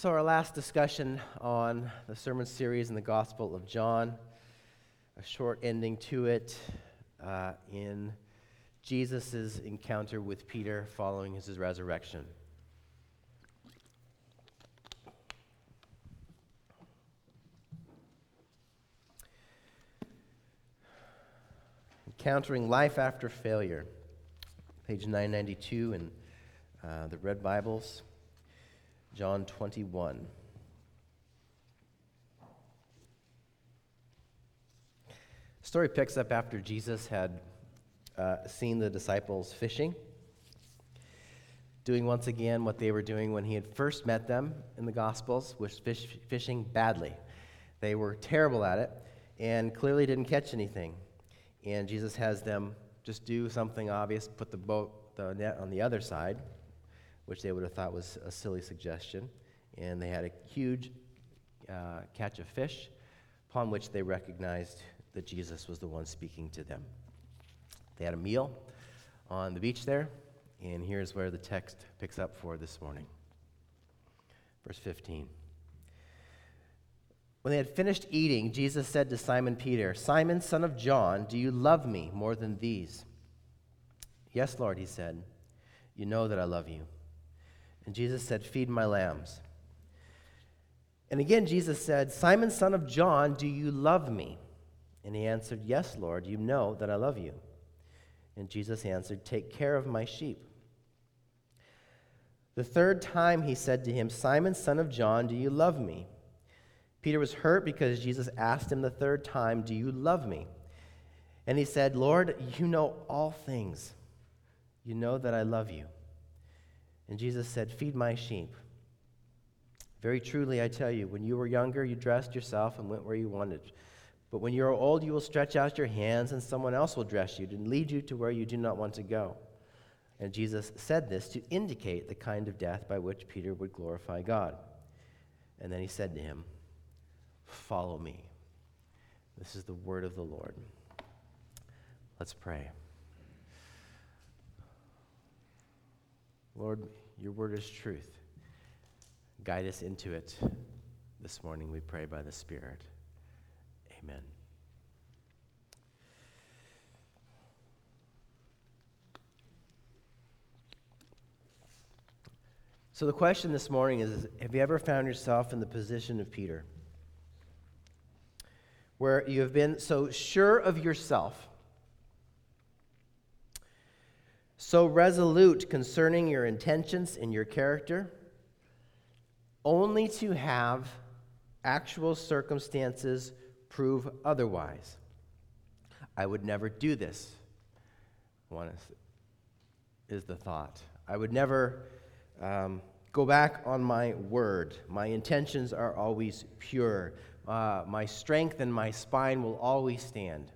So our last discussion on the sermon series in the Gospel of John, a short ending to it in Jesus' encounter with Peter following his resurrection. Encountering life after failure, page 992 in the Red Bibles. John 21. The story picks up after Jesus had seen the disciples fishing, doing once again what they were doing when he had first met them in the Gospels, which fishing badly. They were terrible at it and clearly didn't catch anything. And Jesus has them just do something obvious, put the net on the other side, which they would have thought was a silly suggestion. And they had a huge catch of fish, upon which they recognized that Jesus was the one speaking to them. They had a meal on the beach there, and here's where the text picks up for this morning. Verse 15. When they had finished eating, Jesus said to Simon Peter, "Simon, son of John, do you love me more than these?" "Yes, Lord," he said. "You know that I love you." And Jesus said, "Feed my lambs." And again Jesus said, "Simon, son of John, do you love me?" And he answered, "Yes, Lord, you know that I love you." And Jesus answered, "Take care of my sheep." The third time he said to him, "Simon, son of John, do you love me?" Peter was hurt because Jesus asked him the third time, "Do you love me?" And he said, "Lord, you know all things. You know that I love you." And Jesus said, "Feed my sheep. Very truly, I tell you, when you were younger, you dressed yourself and went where you wanted. But when you are old, you will stretch out your hands, and someone else will dress you and lead you to where you do not want to go." And Jesus said this to indicate the kind of death by which Peter would glorify God. And then he said to him, "Follow me." This is the word of the Lord. Let's pray. Lord, your word is truth. Guide us into it this morning, we pray, by the Spirit. Amen. So the question this morning is, have you ever found yourself in the position of Peter, where you have been so sure of yourself, so resolute concerning your intentions and your character, only to have actual circumstances prove otherwise? I would never do this, is the thought. I would never go back on my word. My intentions are always pure. My strength and my spine will always stand.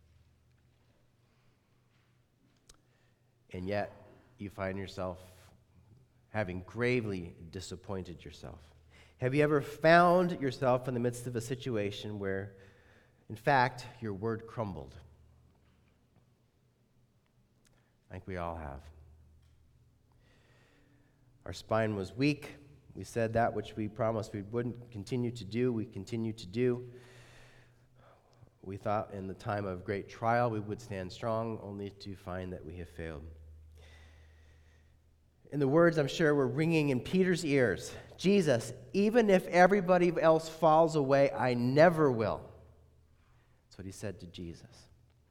And yet, you find yourself having gravely disappointed yourself. Have you ever found yourself in the midst of a situation where, in fact, your word crumbled? I think we all have. Our spine was weak. We said that which we promised we wouldn't continue to do, we continue to do. We thought in the time of great trial we would stand strong, only to find that we have failed. And the words, I'm sure, were ringing in Peter's ears. "Jesus, even if everybody else falls away, I never will." That's what he said to Jesus.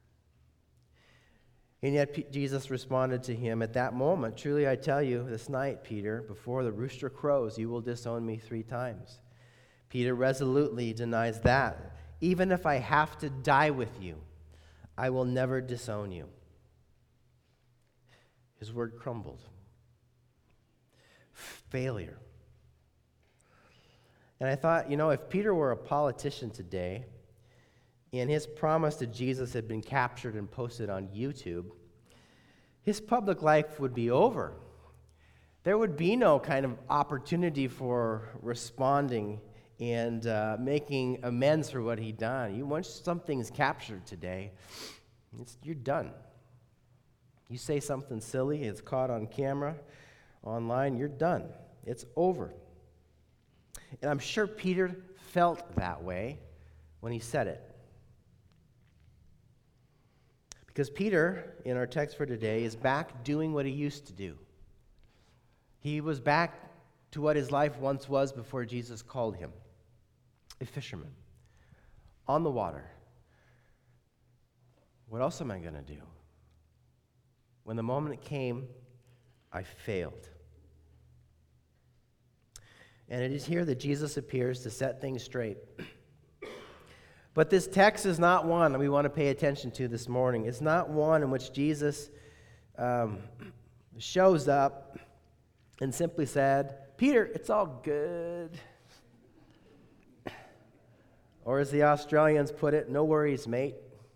And yet Jesus responded to him at that moment, "Truly I tell you, this night, Peter, before the rooster crows, you will disown me 3 times. Peter resolutely denies that. "Even if I have to die with you, I will never disown you." His word crumbled. Failure. And I thought, if Peter were a politician today, and his promise to Jesus had been captured and posted on YouTube, his public life would be over. There would be no kind of opportunity for responding and making amends for what he'd done. Once something's captured today, you're done. You say something silly, it's caught on camera, online, you're done. It's over. And I'm sure Peter felt that way when he said it. Because Peter, in our text for today, is back doing what he used to do. He was back to what his life once was before Jesus called him, a fisherman, on the water. What else am I going to do? When the moment came, I failed. And it is here that Jesus appears to set things straight. But this text is not one that we want to pay attention to this morning. It's not one in which Jesus shows up and simply said, Peter, it's all good. Or as the Australians put it, no worries, mate.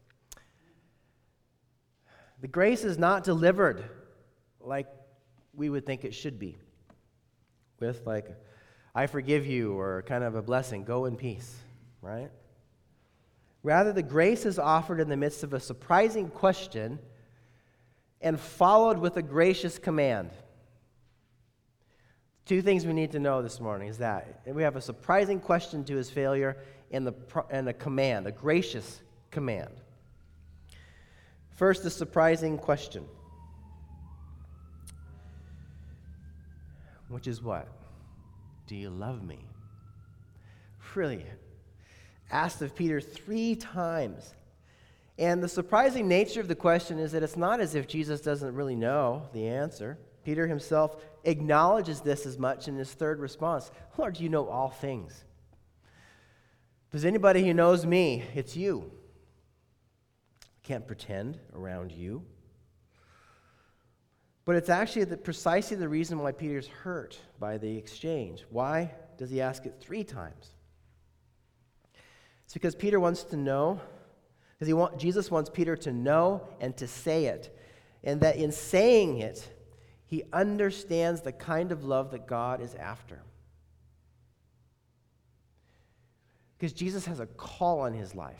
The grace is not delivered like we would think it should be, with like, I forgive you, or kind of a blessing, go in peace, right? Rather, the grace is offered in the midst of a surprising question and followed with a gracious command. Two things we need to know this morning is that we have a surprising question to his failure and a command, a gracious command. First, the surprising question, which is what? Do you love me? Really, asked of Peter 3 times. And the surprising nature of the question is that it's not as if Jesus doesn't really know the answer. Peter himself acknowledges this as much in his third response. Lord, you know all things. If there's anybody who knows me, it's you. I can't pretend around you. But it's actually precisely the reason why Peter's hurt by the exchange. Why does he ask it 3 times? It's because Peter wants to know, because Jesus wants Peter to know and to say it. And that in saying it, he understands the kind of love that God is after. Because Jesus has a call on his life.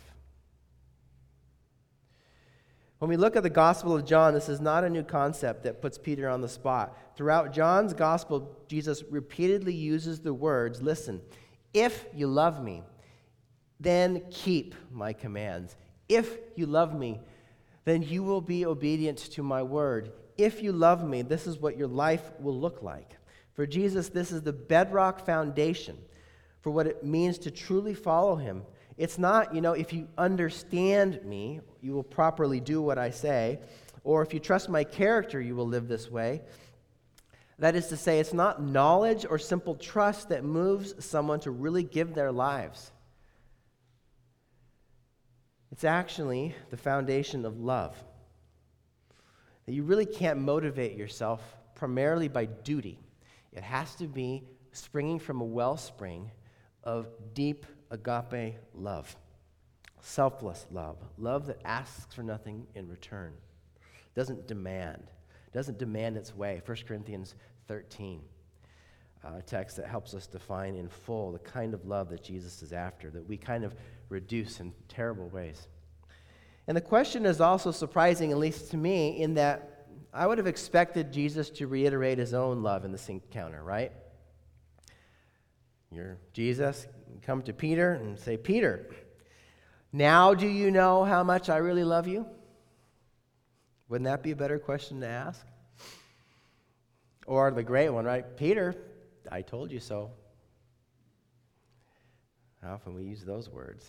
When we look at the Gospel of John, this is not a new concept that puts Peter on the spot. Throughout John's Gospel, Jesus repeatedly uses the words, listen, if you love me, then keep my commands. If you love me, then you will be obedient to my word. If you love me, this is what your life will look like. For Jesus, this is the bedrock foundation for what it means to truly follow him. It's not, if you understand me, you will properly do what I say, or if you trust my character, you will live this way. That is to say, it's not knowledge or simple trust that moves someone to really give their lives. It's actually the foundation of love. That you really can't motivate yourself primarily by duty. It has to be springing from a wellspring of deep agape love, selfless love, love that asks for nothing in return, doesn't demand its way. 1 Corinthians 13, a text that helps us define in full the kind of love that Jesus is after, that we kind of reduce in terrible ways. And the question is also surprising, at least to me, in that I would have expected Jesus to reiterate his own love in this encounter, right? You're Jesus, come to Peter and say, Peter, now do you know how much I really love you? Wouldn't that be a better question to ask? Or the great one, right? Peter, I told you so. How often we use those words?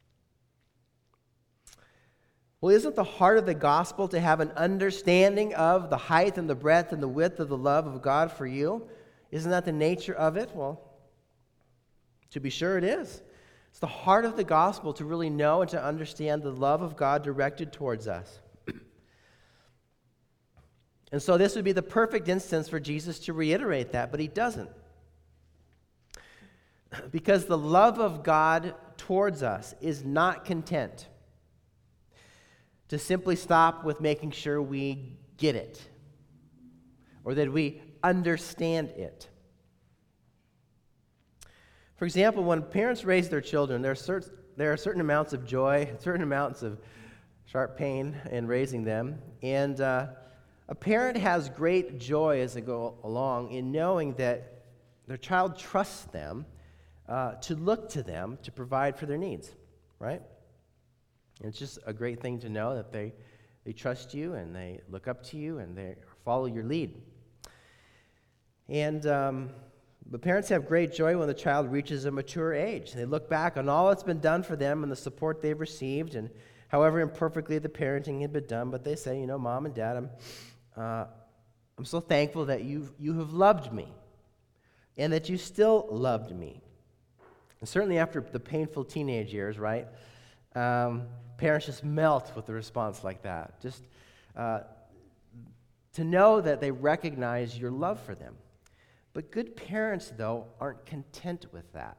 Well, isn't the heart of the gospel to have an understanding of the height and the breadth and the width of the love of God for you? Isn't that the nature of it? Well, to be sure it is. It's the heart of the gospel to really know and to understand the love of God directed towards us. And so this would be the perfect instance for Jesus to reiterate that, but he doesn't. Because the love of God towards us is not content to simply stop with making sure we get it or that we understand it. For example, when parents raise their children, there are certain amounts of joy, certain amounts of sharp pain in raising them, and a parent has great joy as they go along in knowing that their child trusts them to look to them to provide for their needs, right? And it's just a great thing to know that they trust you and they look up to you and they follow your lead. And but parents have great joy when the child reaches a mature age. They look back on all that's been done for them and the support they've received, and however imperfectly the parenting had been done, but they say, Mom and Dad, I'm so thankful that you have loved me and that you still loved me. And certainly after the painful teenage years, right, parents just melt with a response like that. Just to know that they recognize your love for them. But good parents, though, aren't content with that.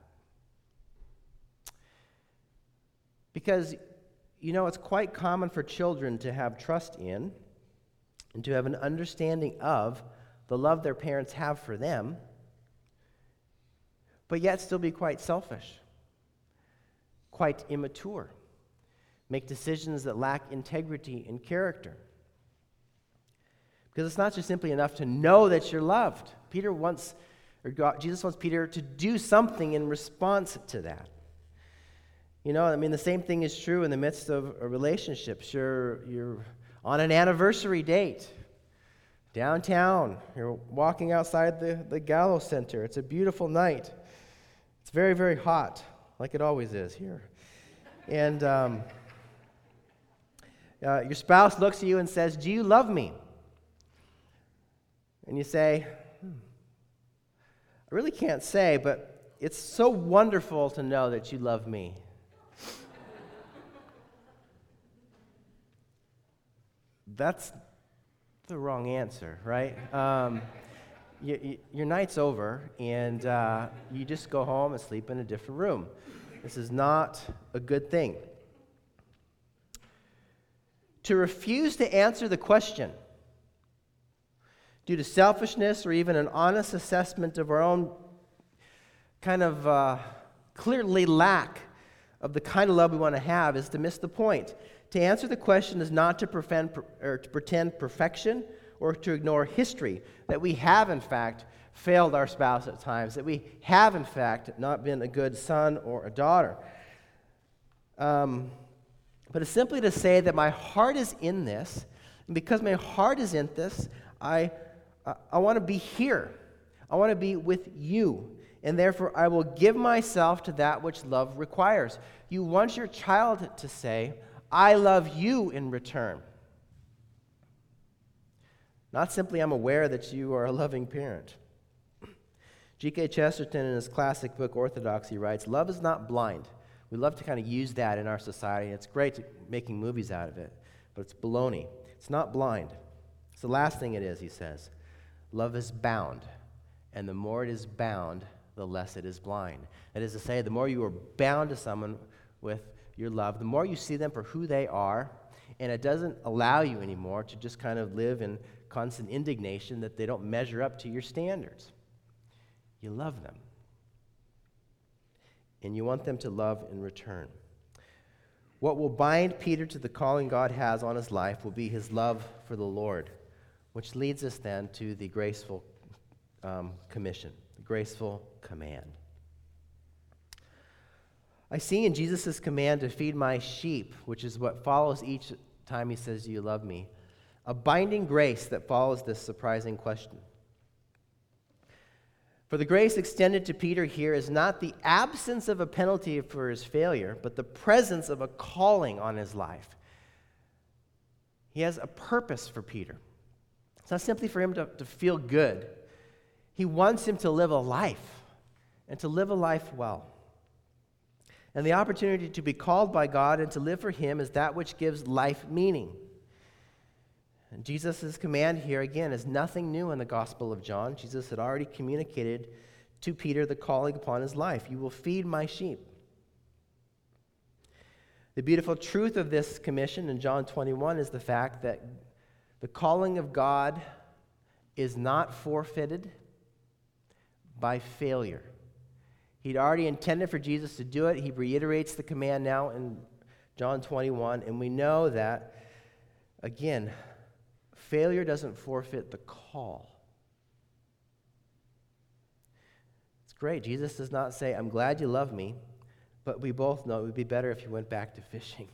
Because, it's quite common for children to have trust in and to have an understanding of the love their parents have for them, but yet still be quite selfish, quite immature, make decisions that lack integrity and character. Because it's not just simply enough to know that you're loved. Jesus wants Peter to do something in response to that. The same thing is true in the midst of a relationship. You're on an anniversary date, downtown. You're walking outside the Gallo Center. It's a beautiful night. It's very, very hot, like it always is here. And your spouse looks at you and says, "Do you love me?" And you say, "I really can't say, but it's so wonderful to know that you love me." That's the wrong answer, right? Your night's over, and you just go home and sleep in a different room. This is not a good thing. To refuse to answer the question due to selfishness or even an honest assessment of our own kind of clearly lack of the kind of love we want to have is to miss the point. To answer the question is not to pretend perfection or to ignore history, that we have, in fact, failed our spouse at times, that we have, in fact, not been a good son or a daughter. But it's simply to say that my heart is in this, and because my heart is in this, I want to be here. I want to be with you, and therefore I will give myself to that which love requires. You want your child to say, "I love you" in return. Not simply, "I'm aware that you are a loving parent." G.K. Chesterton, in his classic book, Orthodoxy, writes, "Love is not blind." We love to kind of use that in our society. It's great making movies out of it, but it's baloney. It's not blind. It's the last thing it is, he says. Love is bound, and the more it is bound, the less it is blind. That is to say, the more you are bound to someone with your love, the more you see them for who they are, and it doesn't allow you anymore to just kind of live in constant indignation that they don't measure up to your standards. You love them. And you want them to love in return. What will bind Peter to the calling God has on his life will be his love for the Lord, which leads us then to the graceful commission, the graceful command. I see in Jesus' command to feed my sheep, which is what follows each time he says, "Do you love me?" a binding grace that follows this surprising question. For the grace extended to Peter here is not the absence of a penalty for his failure, but the presence of a calling on his life. He has a purpose for Peter. It's not simply for him to feel good. He wants him to live a life, and to live a life well. And the opportunity to be called by God and to live for him is that which gives life meaning. And Jesus' command here, again, is nothing new in the Gospel of John. Jesus had already communicated to Peter the calling upon his life. "You will feed my sheep." The beautiful truth of this commission in John 21 is the fact that the calling of God is not forfeited by failure. He'd already intended for Jesus to do it. He reiterates the command now in John 21, and we know that, again, failure doesn't forfeit the call. It's great. Jesus does not say, I'm glad you love me, but we both know it would be better if you went back to fishing.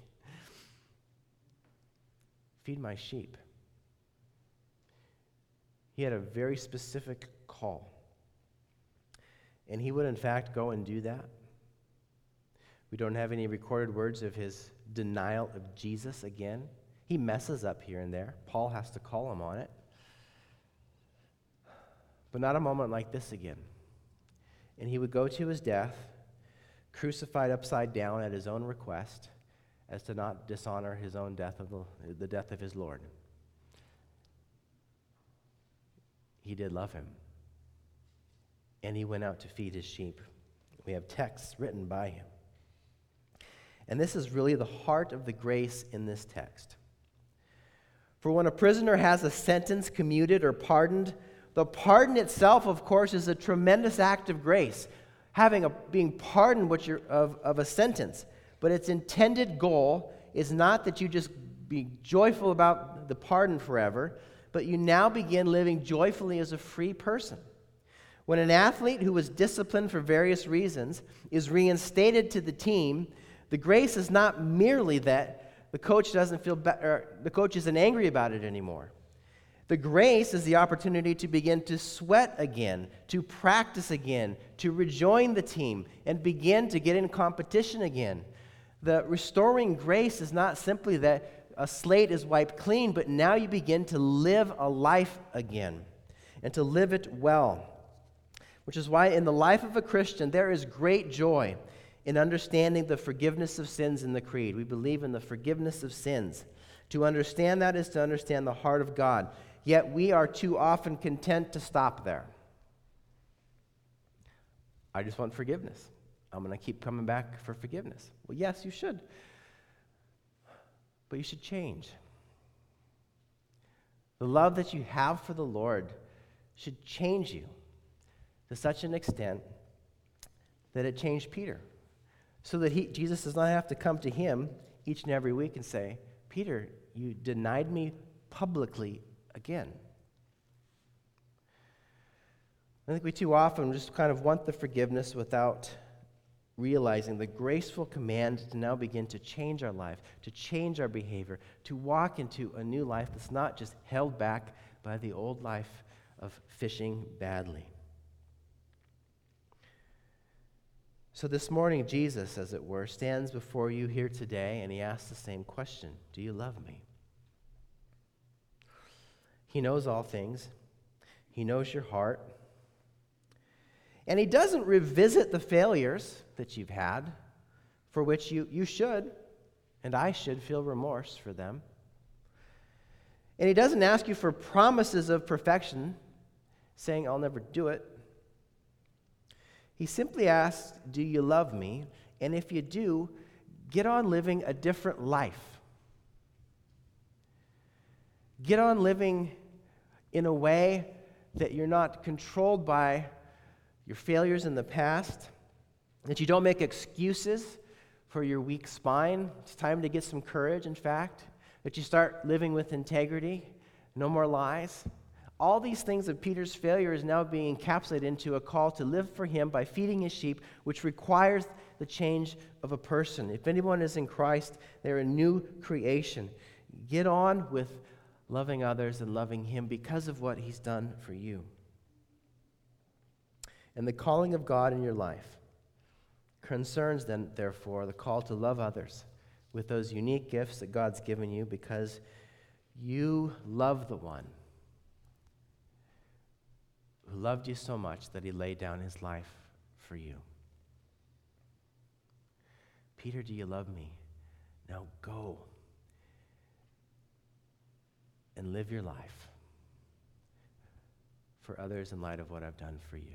Feed my sheep. He had a very specific call. And he would, in fact, go and do that. We don't have any recorded words of his denial of Jesus again. He messes up here and there. Paul has to call him on it. But not a moment like this again. And he would go to his death, crucified upside down at his own request, as to not dishonor his own death of the death of his Lord. He did love him. And he went out to feed his sheep. We have texts written by him. And this is really the heart of the grace in this text. For when a prisoner has a sentence commuted or pardoned, the pardon itself, of course, is a tremendous act of grace, being pardoned of a sentence. But its intended goal is not that you just be joyful about the pardon forever, but you now begin living joyfully as a free person. When an athlete who was disciplined for various reasons is reinstated to the team, the grace is not merely that the coach the coach isn't angry about it anymore. The grace is the opportunity to begin to sweat again, to practice again, to rejoin the team, and begin to get in competition again. The restoring grace is not simply that a slate is wiped clean, but now you begin to live a life again, and to live it well. Which is why in the life of a Christian, there is great joy in understanding the forgiveness of sins in the Creed. We believe in the forgiveness of sins. To understand that is to understand the heart of God. Yet we are too often content to stop there. I just want forgiveness. I'm going to keep coming back for forgiveness. Well, yes, you should. But you should change. The love that you have for the Lord should change you to such an extent that it changed Peter. So that Jesus does not have to come to him each and every week and say, Peter, you denied me publicly again. I think we too often just kind of want the forgiveness without realizing the graceful command to now begin to change our life, to change our behavior, to walk into a new life that's not just held back by the old life of fishing badly. So this morning, Jesus, as it were, stands before you here today, and he asks the same question: do you love me? He knows all things. He knows your heart. And he doesn't revisit the failures that you've had, for which you should, and I should, feel remorse for them. And he doesn't ask you for promises of perfection, saying, I'll never do it. He simply asks, do you love me? And if you do, get on living a different life. Get on living in a way that you're not controlled by your failures in the past, that you don't make excuses for your weak spine. It's time to get some courage, in fact, that you start living with integrity, no more lies. All these things of Peter's failure is now being encapsulated into a call to live for him by feeding his sheep, which requires the change of a person. If anyone is in Christ, they're a new creation. Get on with loving others and loving him because of what he's done for you. And the calling of God in your life concerns then, therefore, the call to love others with those unique gifts that God's given you because you love the one who loved you so much that he laid down his life for you. Peter, do you love me? Now go and live your life for others in light of what I've done for you.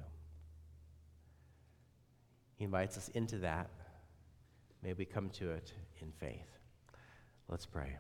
He invites us into that. May we come to it in faith. Let's pray.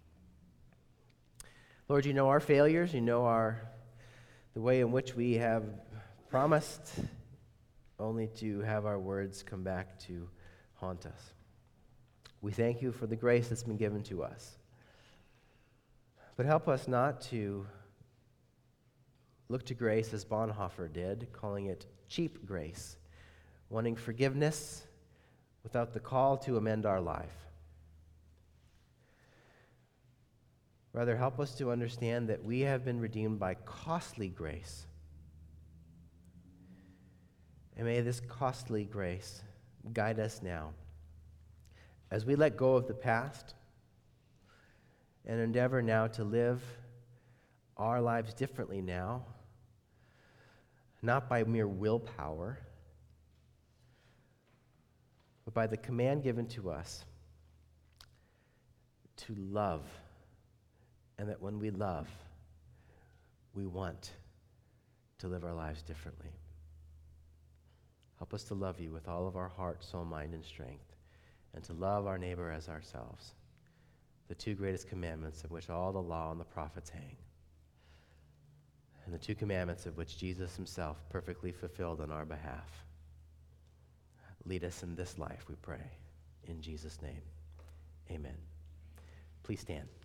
Lord, you know our failures. You know the way in which we have promised only to have our words come back to haunt us. We thank you for the grace that's been given to us. But help us not to look to grace as Bonhoeffer did, calling it cheap grace, wanting forgiveness without the call to amend our life. Rather, help us to understand that we have been redeemed by costly grace. And may this costly grace guide us now as we let go of the past and endeavor now to live our lives differently now, not by mere willpower, but by the command given to us to love. And that when we love, we want to live our lives differently. Help us to love you with all of our heart, soul, mind, and strength, and to love our neighbor as ourselves, the two greatest commandments of which all the law and the prophets hang, and the two commandments of which Jesus himself perfectly fulfilled on our behalf. Lead us in this life, we pray. In Jesus' name, amen. Please stand.